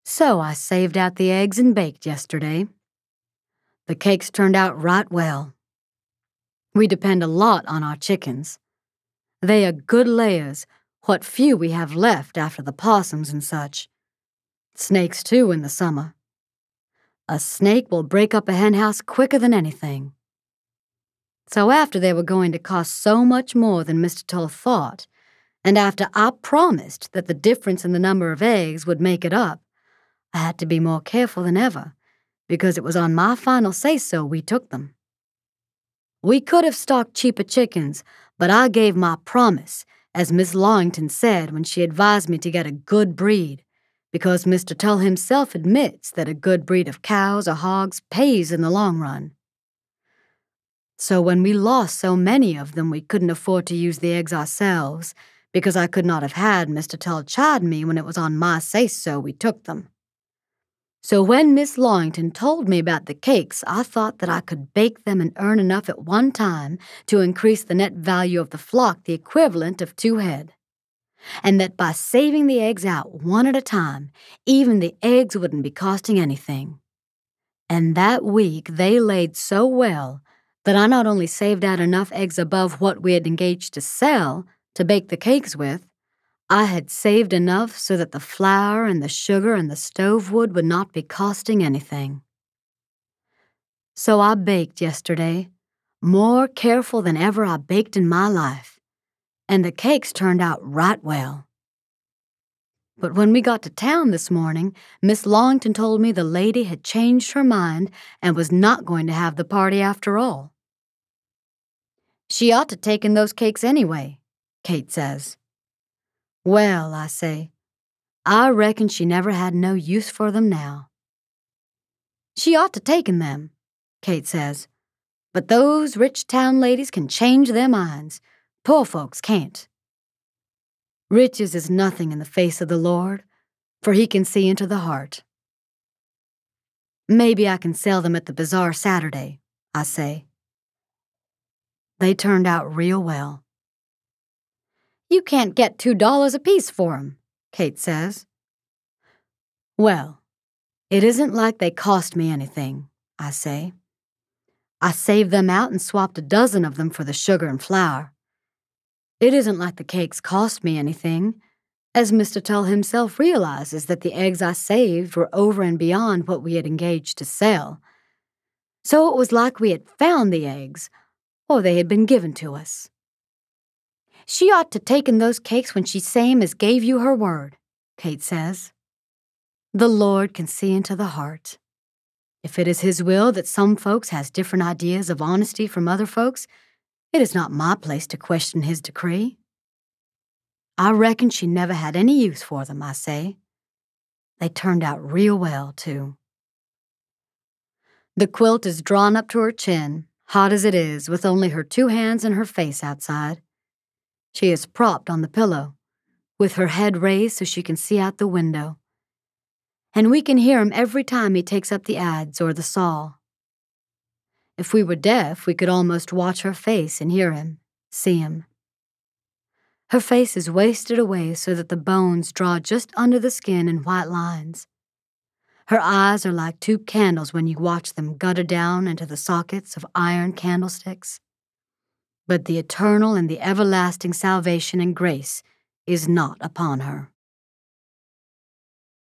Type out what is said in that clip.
So I saved out the eggs and baked yesterday. The cakes turned out right well. We depend a lot on our chickens. They are good layers, what few we have left after the possums and such. Snakes, too, in the summer. A snake will break up a henhouse quicker than anything. So after they were going to cost so much more than Mr. Tull thought, and after I promised that the difference in the number of eggs would make it up, I had to be more careful than ever, because it was on my final say-so we took them. We could have stocked cheaper chickens, but I gave my promise, as Miss Longington said when she advised me to get a good breed, because Mr. Tull himself admits that a good breed of cows or hogs pays in the long run. So when we lost so many of them we couldn't afford to use the eggs ourselves, because I could not have had Mr. Tull chide me when it was on my say-so we took them. So when Miss Longington told me about the cakes, I thought that I could bake them and earn enough at one time to increase the net value of the flock the equivalent of 2 head. And that by saving the eggs out one at a time, even the eggs wouldn't be costing anything. And that week they laid so well that I not only saved out enough eggs above what we had engaged to sell to bake the cakes with, I had saved enough so that the flour and the sugar and the stove wood would not be costing anything. So I baked yesterday, more careful than ever I baked in my life, and the cakes turned out right well. But when we got to town this morning, Miss Longington told me the lady had changed her mind and was not going to have the party after all. She ought to take in those cakes anyway, Kate says. Well, I say, I reckon she never had no use for them now. She ought to taken them, Kate says, but those rich town ladies can change their minds. Poor folks can't. Riches is nothing in the face of the Lord, for he can see into the heart. Maybe I can sell them at the bazaar Saturday, I say. They turned out real well. You can't get $2 apiece for 'em, Kate says. Well, it isn't like they cost me anything, I say. I saved them out and swapped a dozen of them for the sugar and flour. It isn't like the cakes cost me anything, as Mr. Tull himself realizes that the eggs I saved were over and beyond what we had engaged to sell. So it was like we had found the eggs, or they had been given to us. She ought to taken those cakes when she same as gave you her word, Kate says. The Lord can see into the heart. If it is his will that some folks has different ideas of honesty from other folks, it is not my place to question his decree. I reckon she never had any use for them, I say. They turned out real well, too. The quilt is drawn up to her chin, hot as it is, with only her 2 hands and her face outside. She is propped on the pillow, with her head raised so she can see out the window. And we can hear him every time he takes up the adze or the saw. If we were deaf, we could almost watch her face and hear him, see him. Her face is wasted away so that the bones draw just under the skin in white lines. Her eyes are like 2 candles when you watch them gutter down into the sockets of iron candlesticks. But the eternal and the everlasting salvation and grace is not upon her.